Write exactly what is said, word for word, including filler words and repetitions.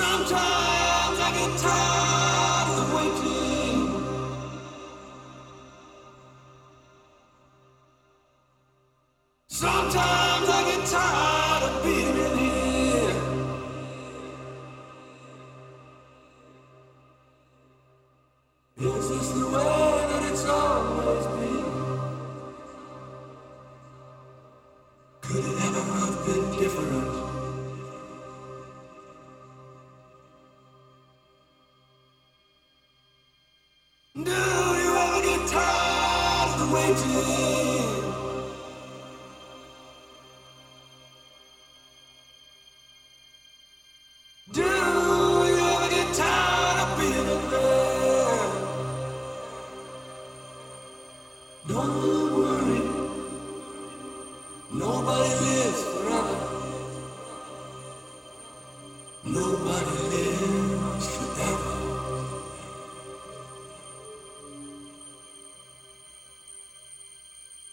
Sometimes I get tired of waiting. Sometimes I get tired of being in here. Is this the way that it's always been? Could it ever have been different? Do you ever get tired of the waiting?